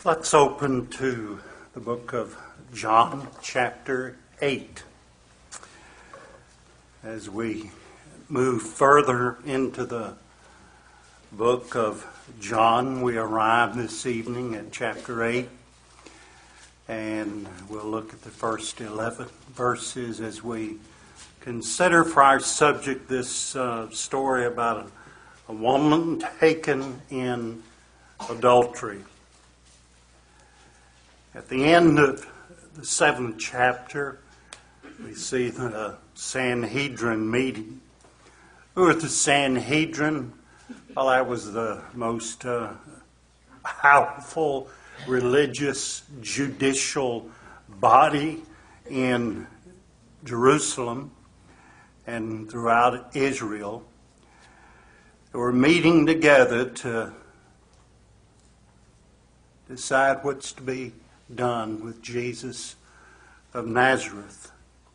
Let's open to the book of John, chapter 8. As we move further into the book of John, we arrive this evening at chapter 8, and we'll look at the first 11 verses as we consider for our subject this story about a woman taken in adultery. At the end of the 7th chapter, we see the Sanhedrin meeting. Who are the Sanhedrin? Well, that was the most powerful religious judicial body in Jerusalem and throughout Israel. They were meeting together to decide what's to be done with Jesus of Nazareth.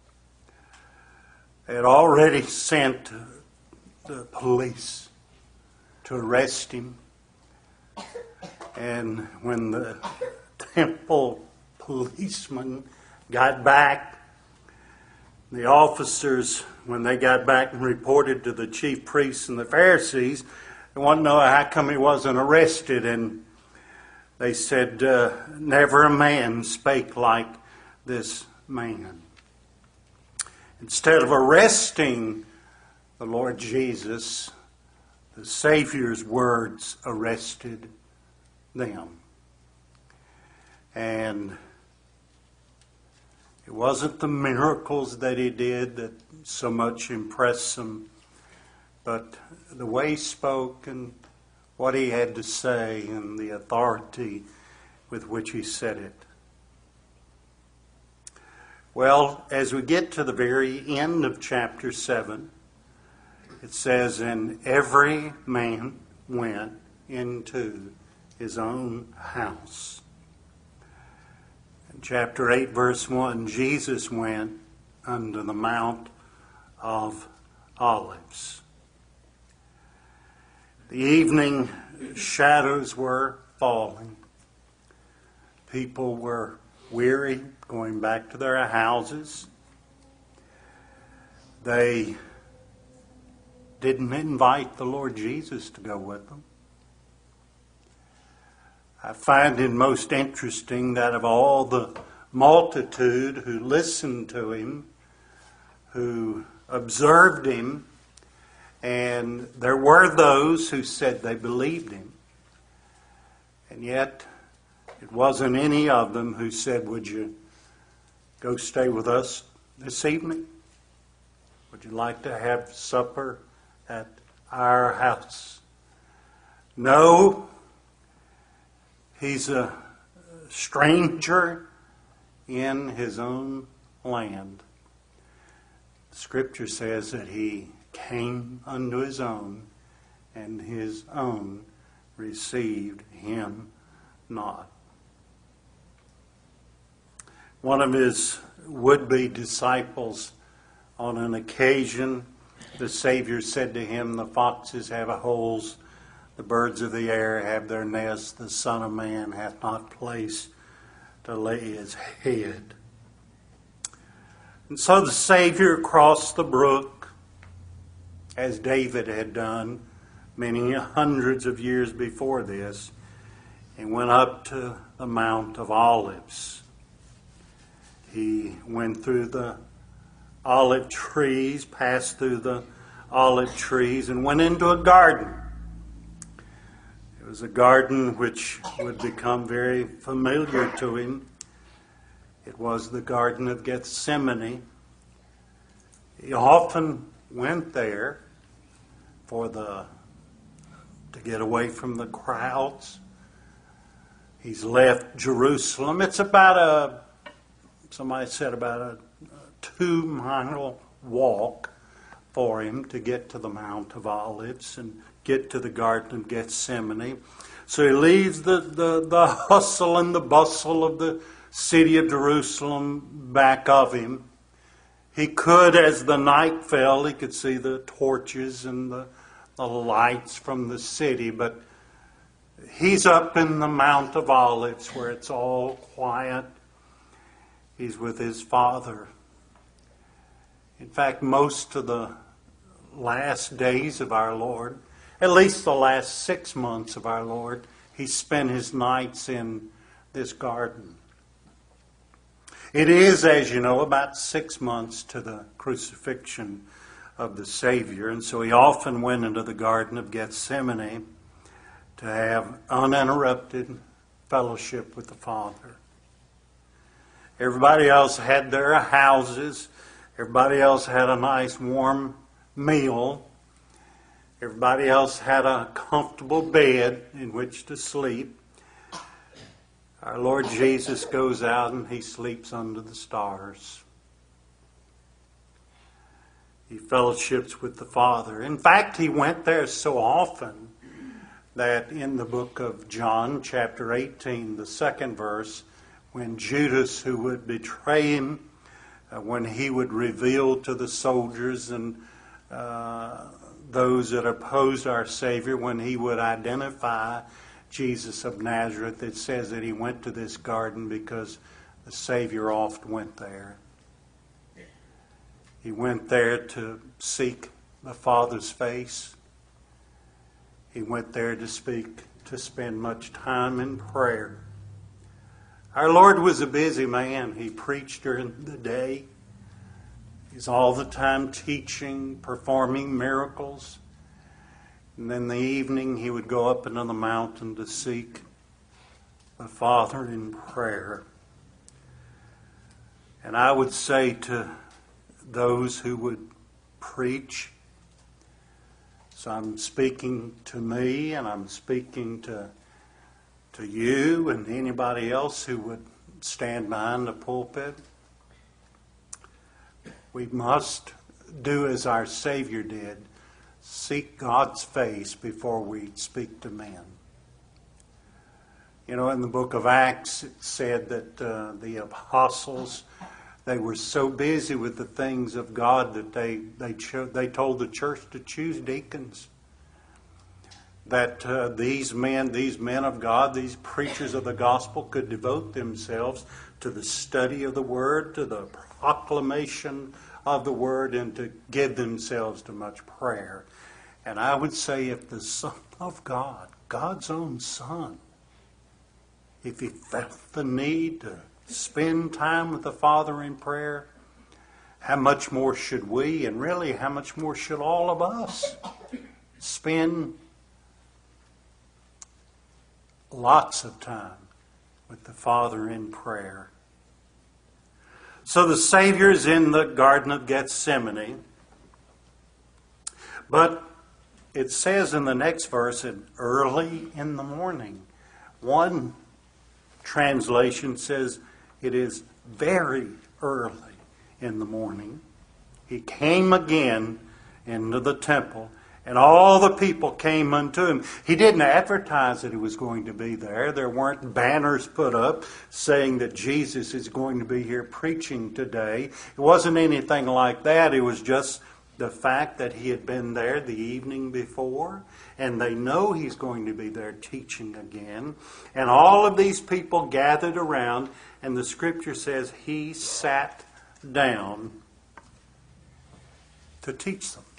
They had already sent the police to arrest him. And when the temple policemen got back, the officers, when they got back and reported to the chief priests and the Pharisees, they wanted to know how come he wasn't arrested. And they said, never a man spake like this man. Instead of arresting the Lord Jesus, the Savior's words arrested them. And it wasn't the miracles that he did that so much impressed them, but the way he spoke and what he had to say and the authority with which he said it. Well, as we get to the very end of chapter 7, it says, and every man went into his own house. In chapter 8, verse 1, Jesus went unto the Mount of Olives. The evening shadows were falling. People were weary, going back to their houses. They didn't invite the Lord Jesus to go with them. I find it most interesting that of all the multitude who listened to him, who observed him, and there were those who said they believed him. And yet, it wasn't any of them who said, would you go stay with us this evening? Would you like to have supper at our house? No, he's a stranger in his own land. Scripture says that he came unto his own, and his own received him not. One of his would-be disciples, on an occasion, the Savior said to him, the foxes have holes, the birds of the air have their nests, the Son of Man hath not place to lay his head. And so the Savior crossed the brook, as David had done many hundreds of years before this, and went up to the Mount of Olives. He went through the olive trees, passed through the olive trees, and went into a garden. It was a garden which would become very familiar to him. It was the Garden of Gethsemane. He often went there to get away from the crowds. He's left Jerusalem. It's about somebody said about a 2-mile walk for him to get to the Mount of Olives and get to the Garden of Gethsemane. So he leaves the hustle and the bustle of the city of Jerusalem back of him. He could, as the night fell, he could see the torches and the lights from the city, but He's up in the Mount of Olives where it's all quiet. He's with his Father. In fact, most of the last days of our Lord, at least the last 6 months of our Lord, he spent his nights in this garden. It is, as you know, about 6 months to the crucifixion of the Savior, and so he often went into the Garden of Gethsemane to have uninterrupted fellowship with the Father. Everybody else had their houses. Everybody else had a nice warm meal. Everybody else had a comfortable bed in which to sleep. Our Lord Jesus goes out and he sleeps under the stars. He fellowships with the Father. In fact, he went there so often that in the book of John, chapter 18, the second verse, when Judas, who would betray him, when he would reveal to the soldiers and those that opposed our Savior, when he would identify Jesus of Nazareth, it says that he went to this garden because the Savior oft went there. He went there to seek the Father's face. He went there to spend much time in prayer. Our Lord was a busy man. He preached during the day. He's all the time teaching, performing miracles. And then in the evening he would go up into the mountain to seek the Father in prayer. And I would say to those who would preach, so I'm speaking to me and I'm speaking to you and anybody else who would stand behind the pulpit. We must do as our Savior did, seek God's face before we speak to men. You know, in the book of Acts, it said that the apostles, they were so busy with the things of God that they told the church to choose deacons. That these men of God, these preachers of the gospel, could devote themselves to the study of the Word, to the proclamation of the Word, and to give themselves to much prayer. And I would say if the Son of God, God's own Son, if he felt the need to spend time with the Father in prayer, how much more should we, and really how much more should all of us, spend lots of time with the Father in prayer. So the Savior is in the Garden of Gethsemane. But it says in the next verse, early in the morning. One translation says it is very early in the morning. He came again into the temple, and all the people came unto him. He didn't advertise that he was going to be there. There weren't banners put up saying that Jesus is going to be here preaching today. It wasn't anything like that. It was just the fact that he had been there the evening before, and they know he's going to be there teaching again. And all of these people gathered around, and the Scripture says he sat down to teach them.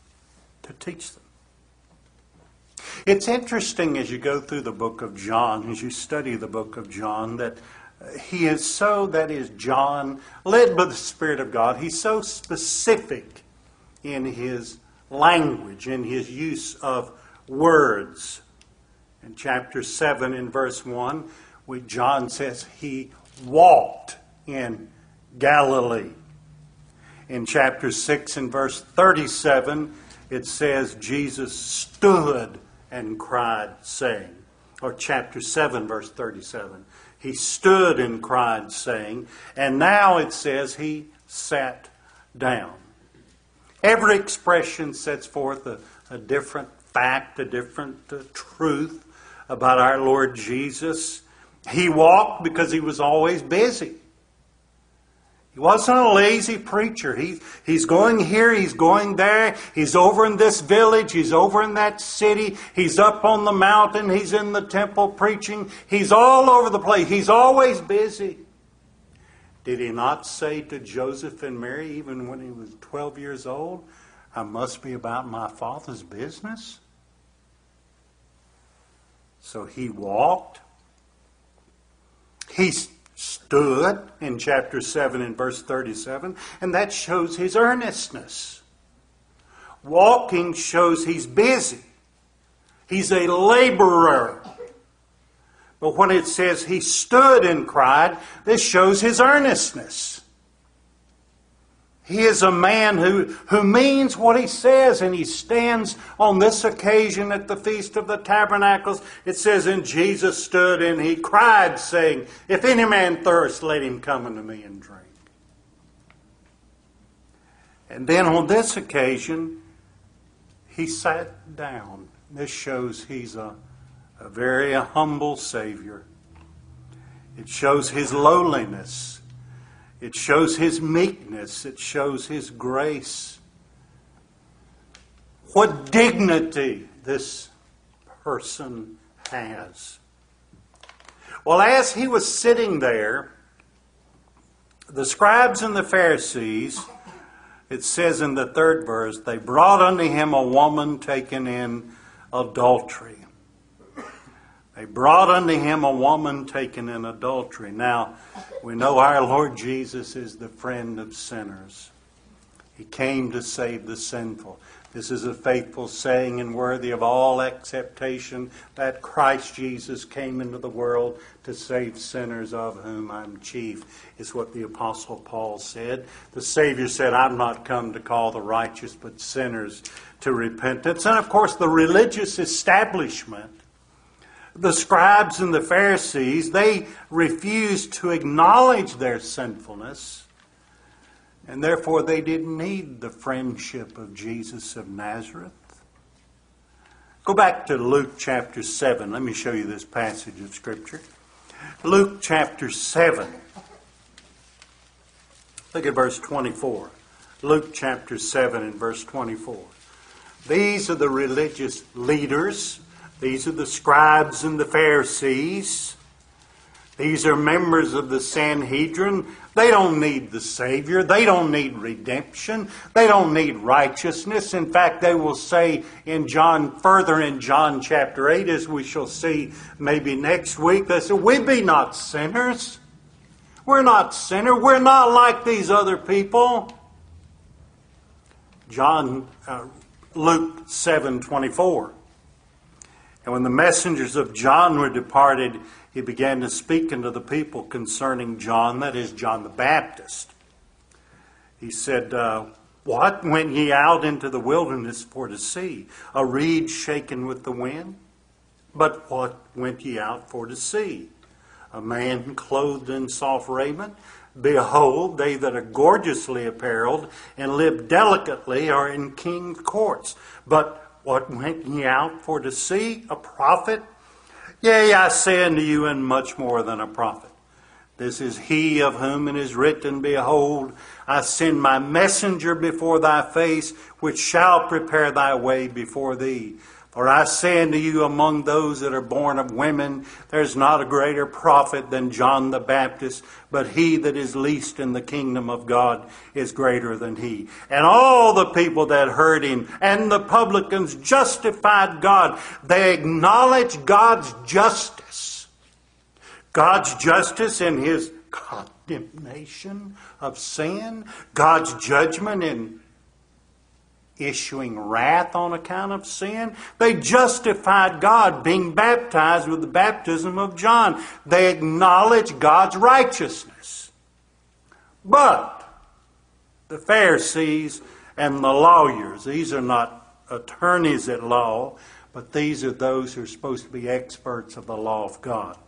It's interesting as you go through the book of John, as you study the book of John, that John, led by the Spirit of God, he's so specific in his language, in his use of words. In chapter 7 in verse 1, John says he walked in Galilee. In chapter 6 in verse 37, it says Jesus stood and cried, saying, or chapter 7, verse 37. He stood and cried, saying, and now it says he sat down. Every expression sets forth a different fact, a different truth about our Lord Jesus. He walked because he was always busy. He wasn't a lazy preacher. He's going here, he's going there, he's over in this village, he's over in that city, he's up on the mountain, he's in the temple preaching, he's all over the place. He's always busy. Did he not say to Joseph and Mary, even when he was 12 years old, I must be about my Father's business? So he walked. He stood in chapter 7 and verse 37, and that shows his earnestness. Walking shows he's busy. He's a laborer. But when it says he stood and cried, this shows his earnestness. He is a man who means what he says, and he stands on this occasion at the Feast of the Tabernacles. It says, and Jesus stood and he cried, saying, if any man thirst, let him come unto me and drink. And then on this occasion, he sat down. This shows he's a very humble Savior. It shows his lowliness. It shows his meekness. It shows his grace. What dignity this person has. Well, as he was sitting there, the scribes and the Pharisees, it says in the 3rd verse, they brought unto him a woman taken in adultery. They brought unto him a woman taken in adultery. Now, we know our Lord Jesus is the friend of sinners. He came to save the sinful. This is a faithful saying and worthy of all acceptation that Christ Jesus came into the world to save sinners, of whom I'm chief, is what the Apostle Paul said. The Savior said, I've not come to call the righteous but sinners to repentance. And of course, the religious establishment, the scribes and the Pharisees, they refused to acknowledge their sinfulness, and therefore they didn't need the friendship of Jesus of Nazareth. Go back to Luke chapter 7. Let me show you this passage of Scripture. Luke chapter 7. Look at verse 24. Luke chapter 7 and verse 24. These are the religious leaders. These are the scribes and the Pharisees. These are members of the Sanhedrin. They don't need the Savior. They don't need redemption. They don't need righteousness. In fact, they will say further in John chapter 8, as we shall see maybe next week, they say, we be not sinners. We're not sinners. We're not like these other people. Luke 7:24. And when the messengers of John were departed, he began to speak unto the people concerning John, that is, John the Baptist. He said, what went ye out into the wilderness for to see? A reed shaken with the wind? But what went ye out for to see? A man clothed in soft raiment? Behold, they that are gorgeously apparelled and live delicately are in king's courts. But what went ye out for to see? A prophet? Yea, I say unto you, and much more than a prophet. This is he of whom it is written, behold, I send my messenger before thy face, which shall prepare thy way before thee. For I say unto you, among those that are born of women, there is not a greater prophet than John the Baptist, but he that is least in the kingdom of God is greater than he. And all the people that heard him and the publicans justified God. They acknowledged God's justice. God's justice in his condemnation of sin. God's judgment in issuing wrath on account of sin. They justified God being baptized with the baptism of John. They acknowledged God's righteousness. But the Pharisees and the lawyers, these are not attorneys at law, but these are those who are supposed to be experts of the law of God.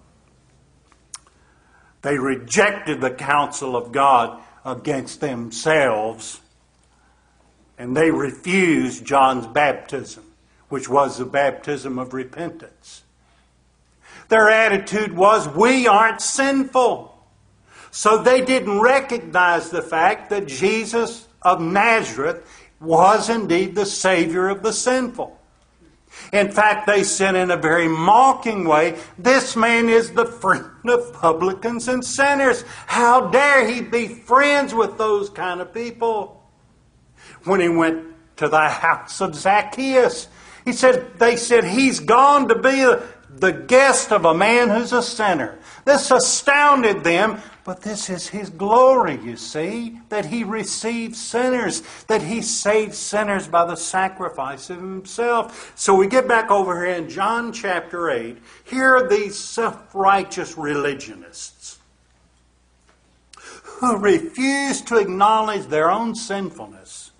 They rejected the counsel of God against themselves, and they refused John's baptism, which was the baptism of repentance. Their attitude was, we aren't sinful, So they didn't recognize the fact that Jesus of Nazareth was indeed the Savior of the sinful. In fact, they said in a very mocking way, "This man is the friend of publicans and sinners. How dare he be friends with those kind of people?" When he went to the house of Zacchaeus, they said, "He's gone to be the guest of a man who's a sinner." This astounded them, but this is his glory, you see, that he receives sinners, that he saves sinners by the sacrifice of himself. So we get back over here in John chapter 8. Here are these self-righteous religionists who refuse to acknowledge their own sinfulness.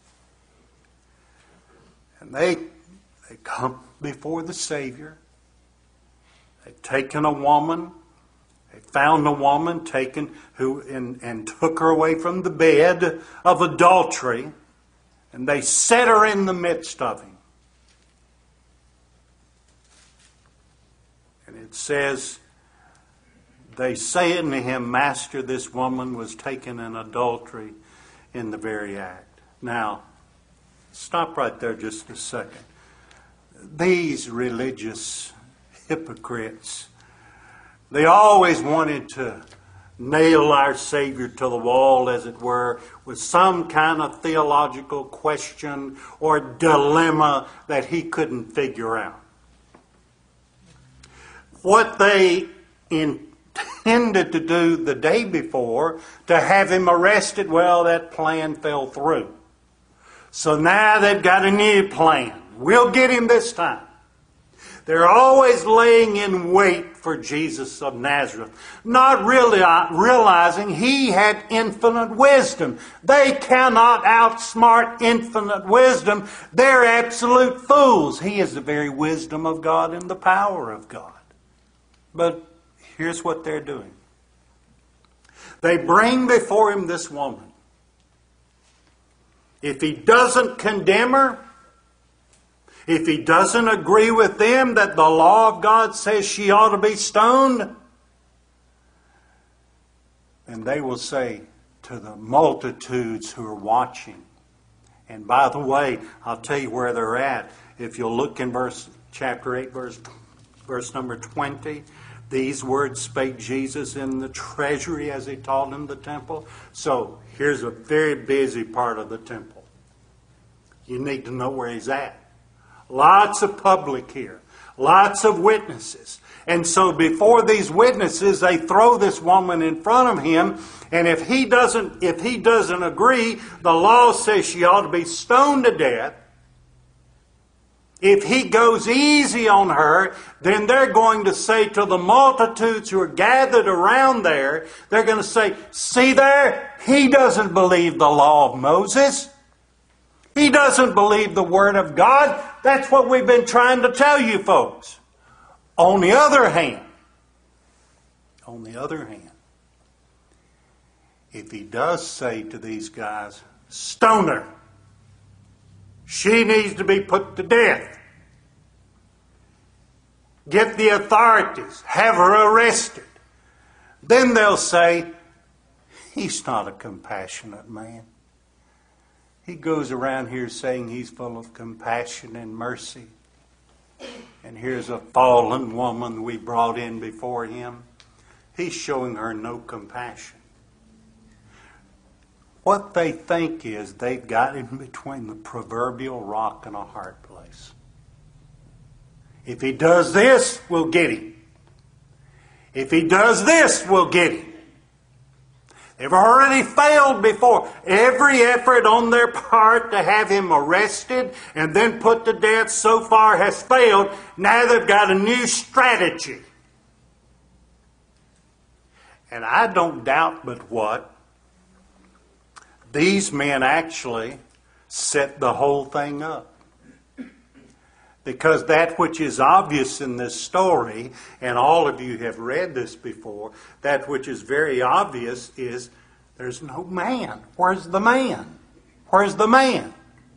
And they come before the Savior. They've taken a woman. They found a woman and took her away from the bed of adultery, and they set her in the midst of him. And it says, they say unto him, "Master, this woman was taken in adultery in the very act." Now, stop right there just a second. These religious hypocrites, they always wanted to nail our Savior to the wall, as it were, with some kind of theological question or dilemma that he couldn't figure out. What they intended to do the day before, to have him arrested, well, that plan fell through. So now they've got a new plan. We'll get him this time. They're always laying in wait for Jesus of Nazareth, not really realizing he had infinite wisdom. They cannot outsmart infinite wisdom. They're absolute fools. He is the very wisdom of God and the power of God. But here's what they're doing. They bring before him this woman. If he doesn't condemn her, if he doesn't agree with them that the law of God says she ought to be stoned, then they will say to the multitudes who are watching. And by the way, I'll tell you where they're at. If you'll look in chapter 8, verse number 20, these words spake Jesus in the treasury as he taught in the temple. So here's a very busy part of the temple. You need to know where he's at. Lots of public here. Lots of witnesses. And so before these witnesses, they throw this woman in front of him. And if he doesn't agree, the law says she ought to be stoned to death. If he goes easy on her, then they're going to say to the multitudes who are gathered around there, they're going to say, "See there, he doesn't believe the law of Moses. He doesn't believe the Word of God." That's what we've been trying to tell you folks. On the other hand, if he does say to these guys, "Stone her. She needs to be put to death. Get the authorities. Have her arrested." Then they'll say, "He's not a compassionate man. He goes around here saying he's full of compassion and mercy. And here's a fallen woman we brought in before him. He's showing her no compassion." What they think is they've got him between the proverbial rock and a hard place. If he does this, we'll get him. If he does this, we'll get him. They've already failed before. Every effort on their part to have him arrested and then put to death so far has failed. Now they've got a new strategy. And I don't doubt but what, these men actually set the whole thing up. Because that which is obvious in this story, and all of you have read this before, that which is very obvious is there's no man. Where's the man? Where's the man?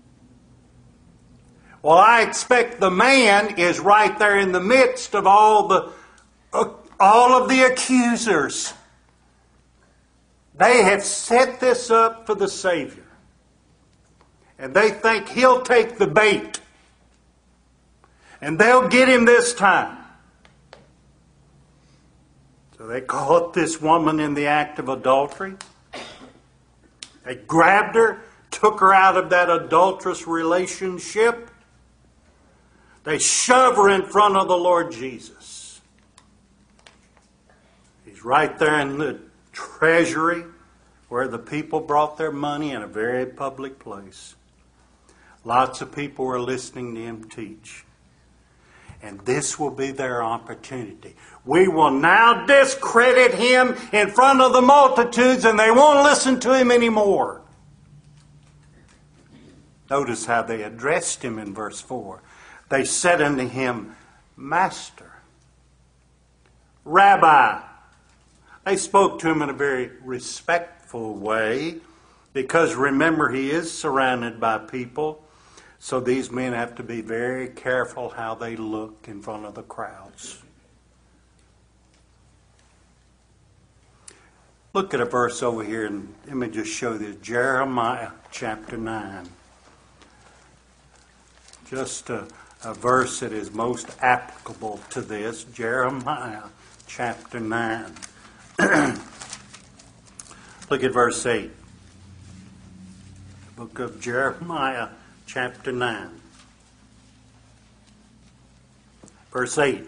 Well, I expect the man is right there in the midst of all of the accusers. They have set this up for the Savior. And they think He'll take the bait. And they'll get Him this time. So they caught this woman in the act of adultery. They grabbed her, took her out of that adulterous relationship. They shove her in front of the Lord Jesus. He's right there in the treasury where the people brought their money, in a very public place. Lots of people were listening to Him teach. And this will be their opportunity. We will now discredit Him in front of the multitudes, and they won't listen to Him anymore. Notice how they addressed Him in verse 4. They said unto Him, Master, Rabbi. They spoke to Him in a very respectful way, because remember, He is surrounded by people. So these men have to be very careful how they look in front of the crowds. Look at a verse over here, and let me just show you Jeremiah chapter 9. Just a verse that is most applicable to this. Jeremiah chapter 9. Look at verse 8. The book of Jeremiah chapter 9. Verse 8.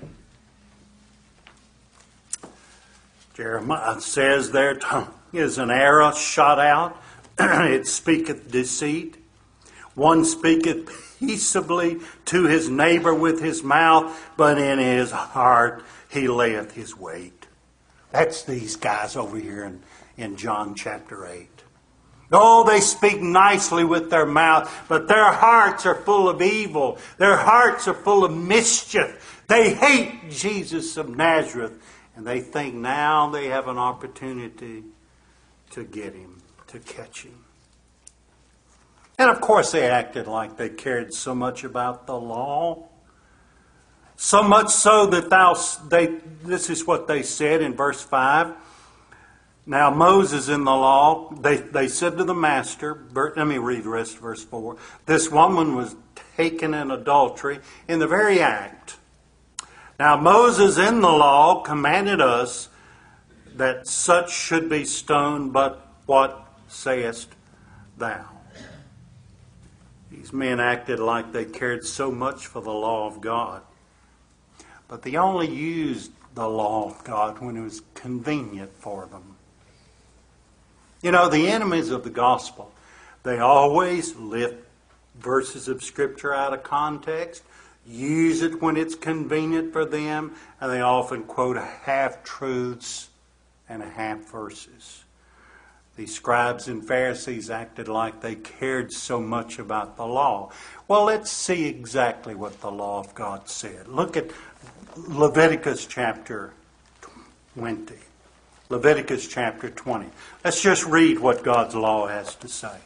Jeremiah says, Their tongue is an arrow shot out. It speaketh deceit. One speaketh peaceably to his neighbor with his mouth, but in his heart he layeth his weight. That's these guys over here in John chapter 8. Oh, they speak nicely with their mouth, but their hearts are full of evil. Their hearts are full of mischief. They hate Jesus of Nazareth, and they think now they have an opportunity to get Him, to catch Him. And of course they acted like they cared so much about the law. So much so that this is what they said in verse 5. Now Moses in the law, they said to the master, let me read the rest of verse 4. This woman was taken in adultery in the very act. Now Moses in the law commanded us that such should be stoned, but what sayest thou? These men acted like they cared so much for the law of God. But they only used the law of God when it was convenient for them. You know, the enemies of the gospel, they always lift verses of Scripture out of context, use it when it's convenient for them, and they often quote half-truths and half-verses. These scribes and Pharisees acted like they cared so much about the law. Well, let's see exactly what the law of God said. Look at Leviticus chapter 20. Leviticus chapter 20. Let's just read what God's law has to say.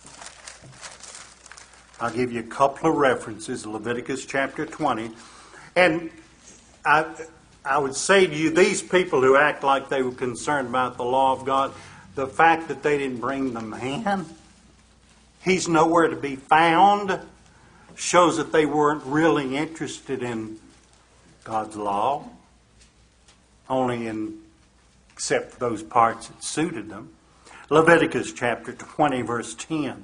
I'll give you a couple of references. Leviticus chapter 20. And I would say to you, these people who act like they were concerned about the law of God, the fact that they didn't bring the man, he's nowhere to be found, shows that they weren't really interested in God's law, except for those parts that suited them. Leviticus chapter 20, verse 10.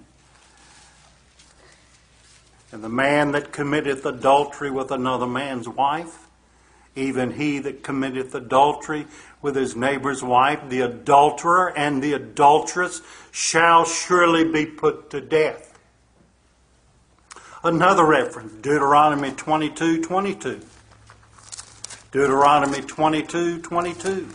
And the man that committeth adultery with another man's wife, even he that committeth adultery with his neighbor's wife, the adulterer and the adulteress shall surely be put to death. Another reference, Deuteronomy 22:22. Deuteronomy 22:22.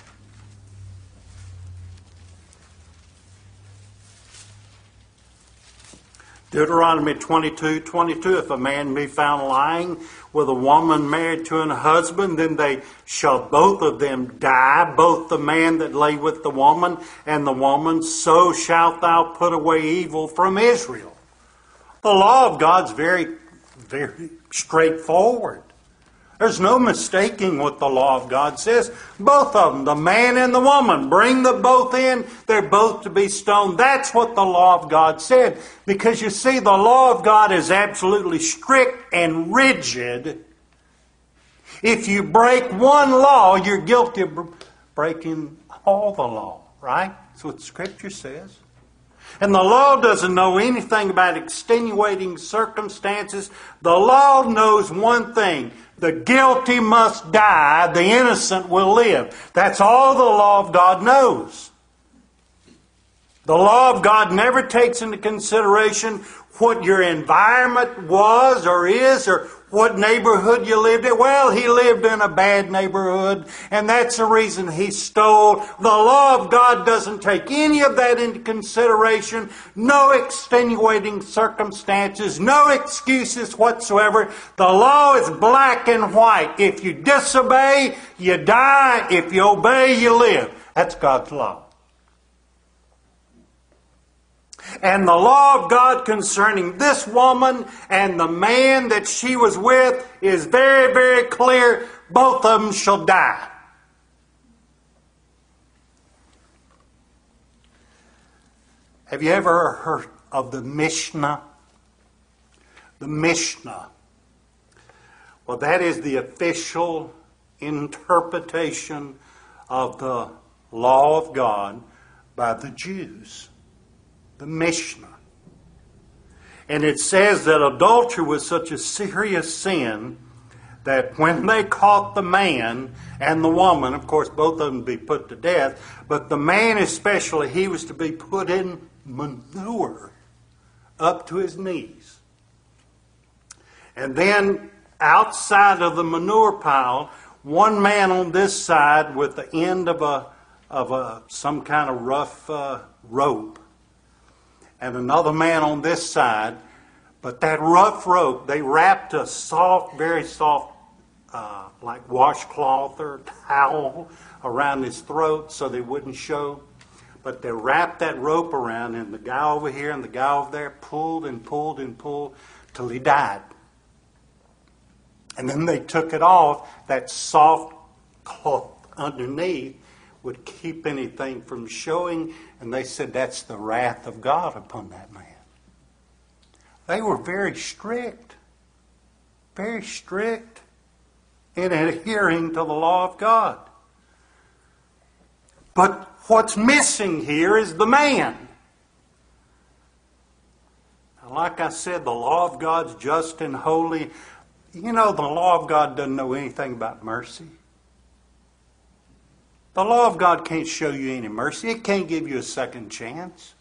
Deuteronomy 22:22. If a man be found lying with a woman married to an husband, then they shall both of them die, both the man that lay with the woman and the woman. So shalt thou put away evil from Israel. The law of God's very, very straightforward. There's no mistaking what the law of God says. Both of them, the man and the woman, bring them both in. They're both to be stoned. That's what the law of God said. Because you see, the law of God is absolutely strict and rigid. If you break one law, you're guilty of breaking all the law, right? That's what Scripture says. And the law doesn't know anything about extenuating circumstances. The law knows one thing. The guilty must die, the innocent will live. That's all the law of God knows. The law of God never takes into consideration what your environment was or is or what neighborhood you lived in. Well, he lived in a bad neighborhood, and that's the reason he stole. The law of God doesn't take any of that into consideration. No extenuating circumstances, no excuses whatsoever. The law is black and white. If you disobey, you die. If you obey, you live. That's God's law. And the law of God concerning this woman and the man that she was with is very, very clear. Both of them shall die. Have you ever heard of the Mishnah? The Mishnah. Well, that is the official interpretation of the law of God by the Jews. The Mishnah. And it says that adultery was such a serious sin that when they caught the man and the woman, of course both of them be put to death, but the man especially, he was to be put in manure up to his knees. And then outside of the manure pile, one man on this side with the end of some kind of rough rope, and another man on this side. But that rough rope, they wrapped a soft, very soft, like washcloth or towel around his throat so they wouldn't show. But they wrapped that rope around, and the guy over here and the guy over there pulled and pulled and pulled till he died. And then they took it off. That soft cloth underneath would keep anything from showing, and they said that's the wrath of God upon that man. They were very strict in adhering to the law of God. But what's missing here is the man. Now, like I said, the law of God's just and holy. You know, the law of God doesn't know anything about mercy. The law of God can't show you any mercy. It can't give you a second chance.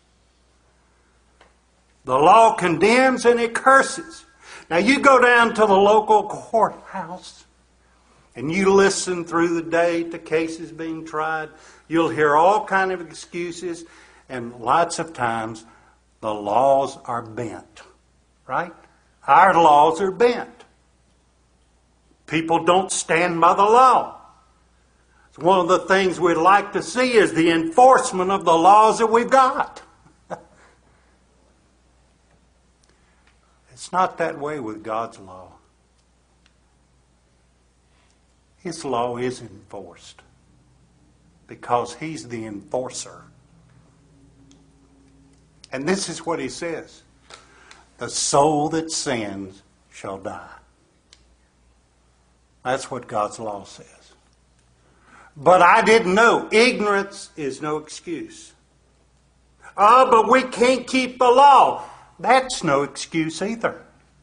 The law condemns and it curses. Now you go down to the local courthouse and you listen through the day to cases being tried. You'll hear all kind of excuses, and lots of times the laws are bent. Right? Our laws are bent. People don't stand by the law. One of the things we'd like to see is the enforcement of the laws that we've got. It's not that way with God's law. His law is enforced because He's the enforcer. And this is what He says. The soul that sins shall die. That's what God's law says. But I didn't know. Ignorance is no excuse. Oh, but we can't keep the law. That's no excuse either.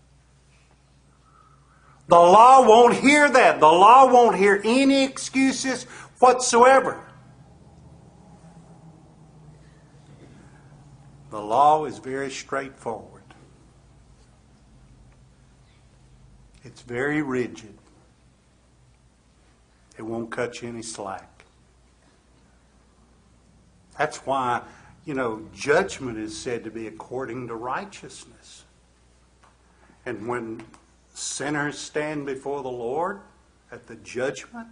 The law won't hear that. The law won't hear any excuses whatsoever. The law is very straightforward. It's very rigid. It won't cut you any slack. That's why, judgment is said to be according to righteousness. And when sinners stand before the Lord at the judgment,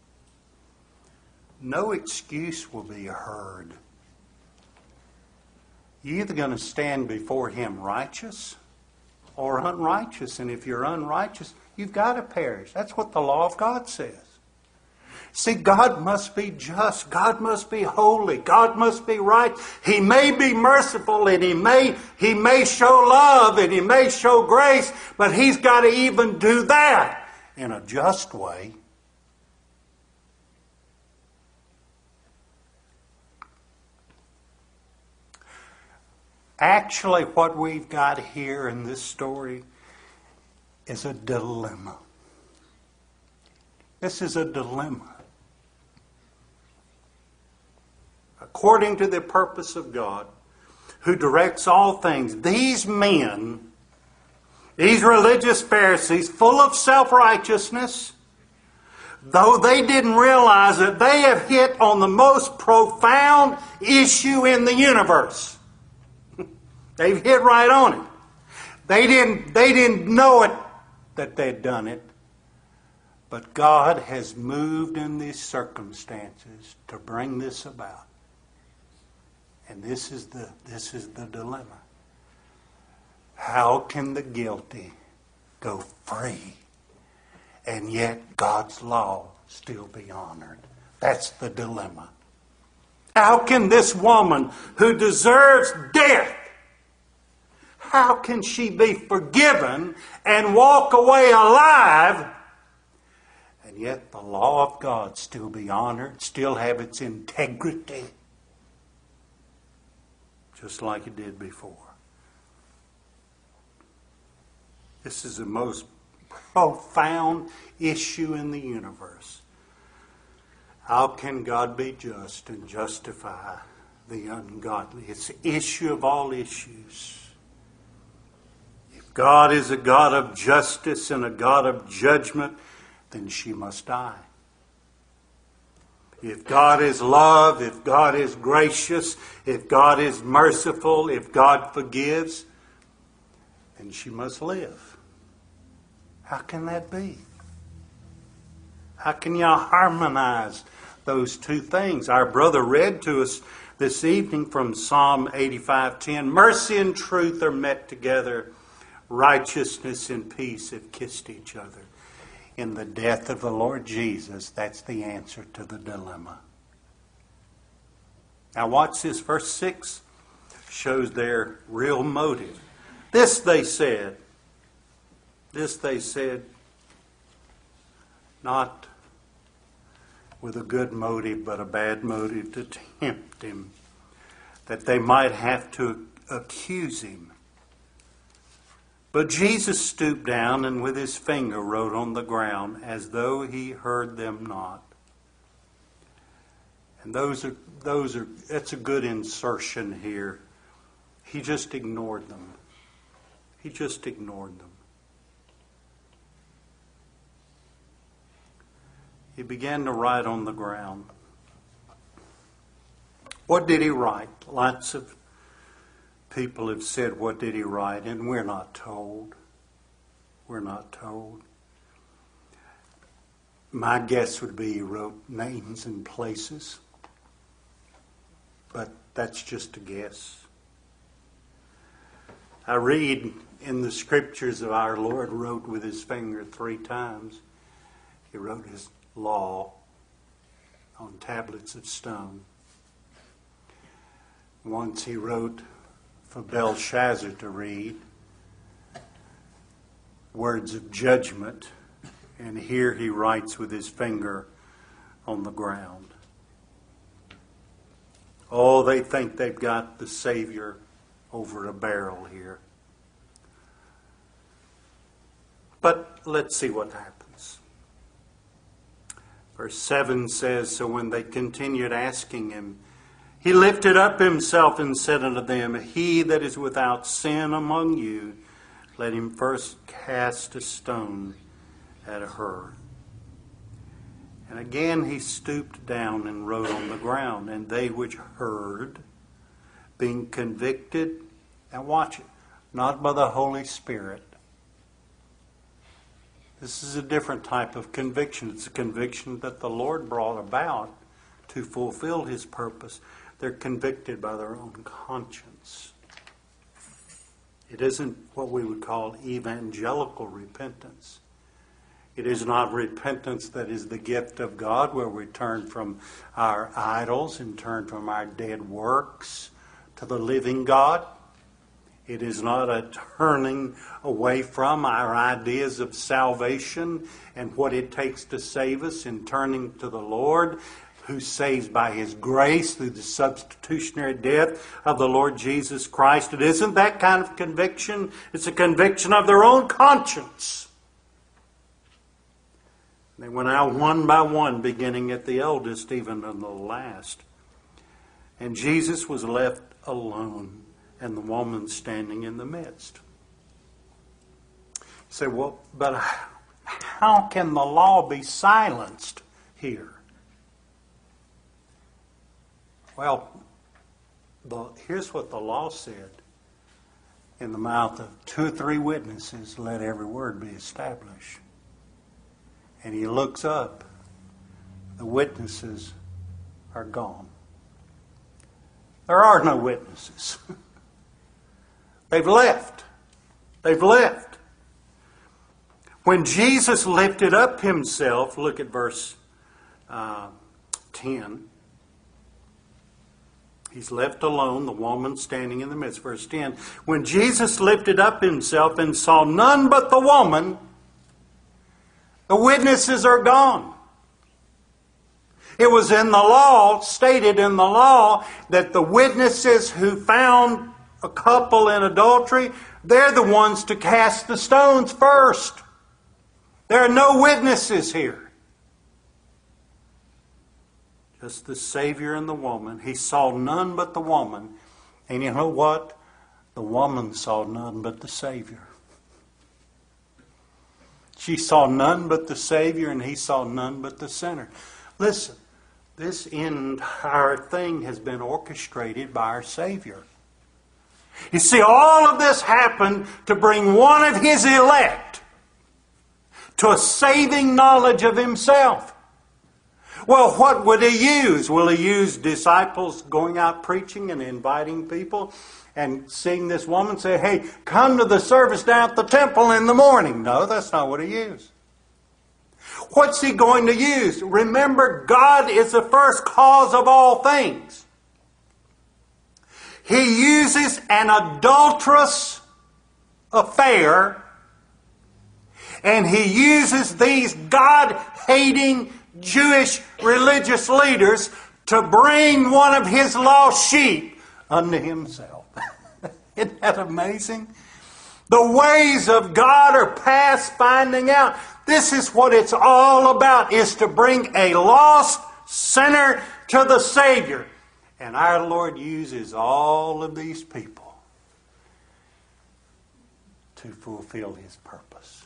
no excuse will be heard. You're either going to stand before Him righteous or unrighteous. And if you're unrighteous, you've got to perish. That's what the law of God says. See, God must be just. God must be holy. God must be right. He may be merciful, and He may show love, and He may show grace, but He's got to even do that in a just way. Actually, what we've got here in this story is a dilemma. This is a dilemma. According to the purpose of God, who directs all things, these men, these religious Pharisees, full of self-righteousness, though they didn't realize that they have hit on the most profound issue in the universe. They've hit right on it. They didn't know it that they'd done it. But God has moved in these circumstances to bring this about. And this is the dilemma. How can the guilty go free and yet God's law still be honored? That's the dilemma. How can this woman who deserves death, how can she be forgiven and walk away alive, and yet the law of God still be honored, still have its integrity, just like it did before? This is the most profound issue in the universe. How can God be just and justify the ungodly? It's the issue of all issues. God is a God of justice and a God of judgment, then she must die. If God is love, if God is gracious, if God is merciful, if God forgives, then she must live. How can that be? How can you harmonize those two things? Our brother read to us this evening from Psalm 85:10. Mercy and truth are met together. Righteousness and peace have kissed each other. In the death of the Lord Jesus, that's the answer to the dilemma. Now watch this. Verse 6 shows their real motive. This they said, not with a good motive, but a bad motive to tempt him, that they might have to accuse him. But Jesus stooped down and with his finger wrote on the ground as though he heard them not. And that's a good insertion here. He just ignored them. He just ignored them. He began to write on the ground. What did he write? Lots of people have said, what did he write? And we're not told. We're not told. My guess would be he wrote names and places. But that's just a guess. I read in the scriptures of our Lord wrote with his finger 3 times. He wrote his law on tablets of stone. Once he wrote for Belshazzar to read words of judgment, and here he writes with his finger on the ground. Oh, they think they've got the Savior over a barrel here. But let's see what happens. Verse 7 says, so when they continued asking him, he lifted up himself and said unto them, he that is without sin among you, let him first cast a stone at her. And again he stooped down and wrote on the ground. And they which heard, being convicted, and watch it, not by the Holy Spirit. This is a different type of conviction. It's a conviction that the Lord brought about to fulfill his purpose. They're convicted by their own conscience. It isn't what we would call evangelical repentance. It is not repentance that is the gift of God, where we turn from our idols and turn from our dead works to the living God. It is not a turning away from our ideas of salvation and what it takes to save us and turning to the Lord, who saves by His grace through the substitutionary death of the Lord Jesus Christ. It isn't that kind of conviction. It's a conviction of their own conscience. They went out one by one, beginning at the eldest, even to the last. And Jesus was left alone, and the woman standing in the midst. You say, well, but how can the law be silenced here? Well, here's what the law said. In the mouth of 2 or 3 witnesses, let every word be established. And he looks up. The witnesses are gone. There are no witnesses. They've left. They've left. When Jesus lifted up himself, look at verse 10. He's left alone, the woman standing in the midst. Verse 10. When Jesus lifted up himself and saw none but the woman, the witnesses are gone. It was in the law, stated in the law, that the witnesses who found a couple in adultery, they're the ones to cast the stones first. There are no witnesses here. Just the Savior and the woman. He saw none but the woman. And you know what? The woman saw none but the Savior. She saw none but the Savior, and he saw none but the sinner. Listen, this entire thing has been orchestrated by our Savior. You see, all of this happened to bring one of His elect to a saving knowledge of Himself. Well, what would He use? Will He use disciples going out preaching and inviting people and seeing this woman say, hey, come to the service down at the temple in the morning? No, that's not what He used. What's He going to use? Remember, God is the first cause of all things. He uses an adulterous affair, and He uses these God-hating Jewish religious leaders to bring one of His lost sheep unto Himself. Isn't that amazing? The ways of God are past finding out. This is what it's all about, is to bring a lost sinner to the Savior. And our Lord uses all of these people to fulfill His purpose.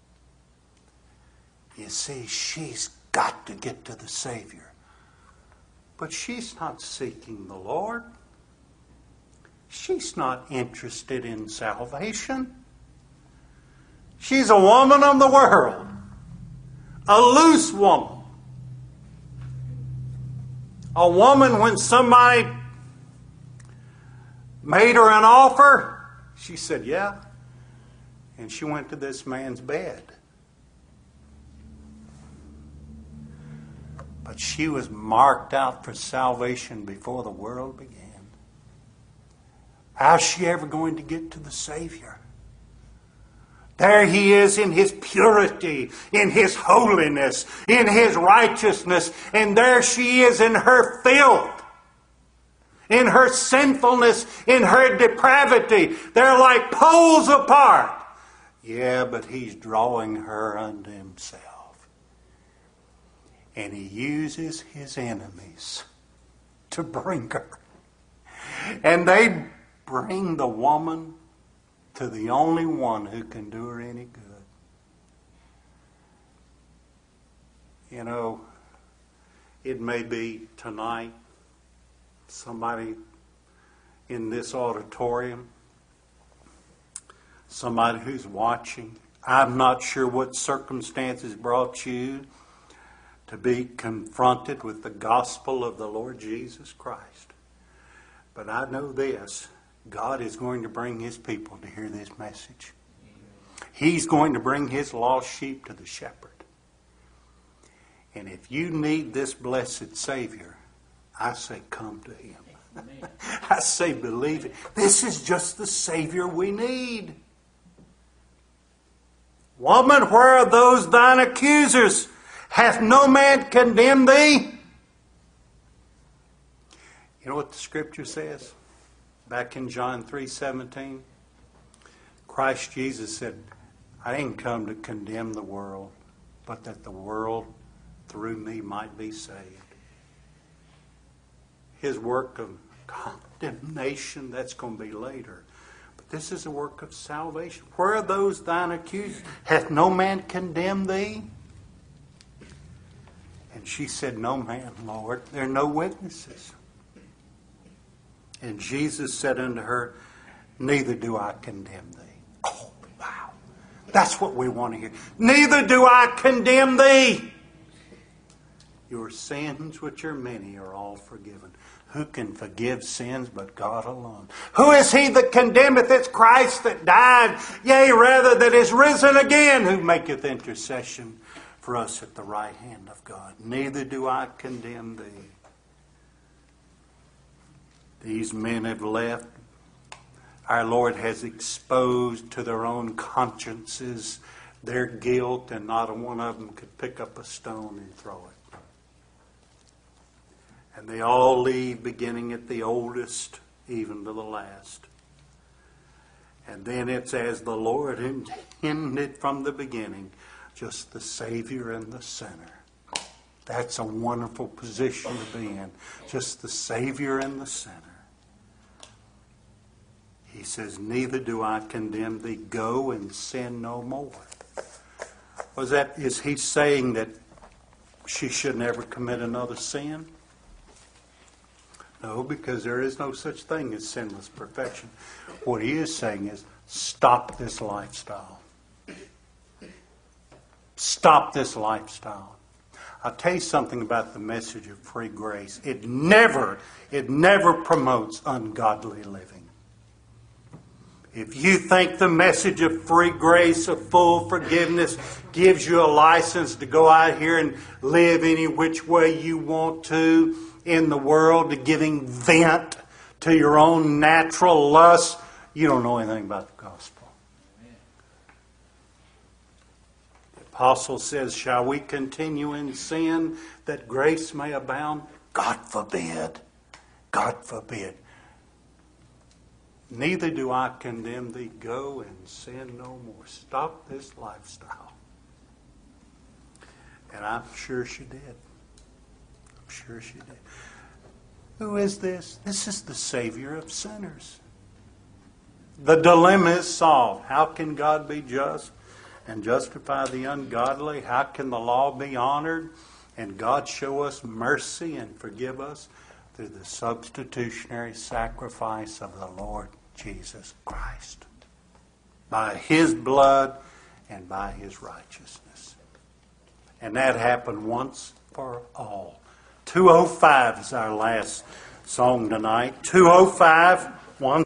You see, she's got to get to the Savior. But she's not seeking the Lord. She's not interested in salvation. She's a woman of the world. A loose woman. A woman, when somebody made her an offer, she said, yeah. And she went to this man's bed. But she was marked out for salvation before the world began. How's she ever going to get to the Savior? There He is in His purity, in His holiness, in His righteousness. And there she is in her filth, in her sinfulness, in her depravity. They're like poles apart. Yeah, but He's drawing her unto Himself. And He uses His enemies to bring her. And they bring the woman to the only one who can do her any good. You know, it may be tonight somebody in this auditorium, somebody who's watching. I'm not sure what circumstances brought you to be confronted with the gospel of the Lord Jesus Christ. But I know this, God is going to bring His people to hear this message. He's going to bring His lost sheep to the shepherd. And if you need this blessed Savior, I say come to Him. I say believe it. This is just the Savior we need. Woman, where are those thine accusers? Hath no man condemned thee? You know what the Scripture says? Back in John 3:17, Christ Jesus said, I didn't come to condemn the world, but that the world through me might be saved. His work of condemnation, that's going to be later. But this is a work of salvation. Where are those thine accusers? Hath no man condemned thee? And she said, no man, Lord. There are no witnesses. And Jesus said unto her, neither do I condemn thee. Oh, wow. That's what we want to hear. Neither do I condemn thee. Your sins, which are many, are all forgiven. Who can forgive sins but God alone? Who is he that condemneth? It's Christ that died, yea, rather that is risen again, who maketh intercession for us at the right hand of God. Neither do I condemn thee. These men have left. Our Lord has exposed to their own consciences their guilt, and not a one of them could pick up a stone and throw it. And they all leave, beginning at the oldest, even to the last. And then it's as the Lord intended from the beginning, just the Savior and the sinner. That's a wonderful position to be in. Just the Savior and the sinner. He says, neither do I condemn thee. Go and sin no more. Is he saying that she should never commit another sin? No, because there is no such thing as sinless perfection. What he is saying is, stop this lifestyle. Stop this lifestyle. I'll tell you something about the message of free grace. It never promotes ungodly living. If you think the message of free grace, of full forgiveness, gives you a license to go out here and live any which way you want to in the world, to giving vent to your own natural lusts, you don't know anything about the gospel. The apostle says, shall we continue in sin that grace may abound? God forbid. God forbid. Neither do I condemn thee. Go and sin no more. Stop this lifestyle. And I'm sure she did. I'm sure she did. Who is this? This is the Savior of sinners. The dilemma is solved. How can God be just and justify the ungodly? How can the law be honored and God show us mercy and forgive us? Through the substitutionary sacrifice of the Lord Jesus Christ. By His blood and by His righteousness. And that happened once for all. 205 is our last song tonight. 205, 1.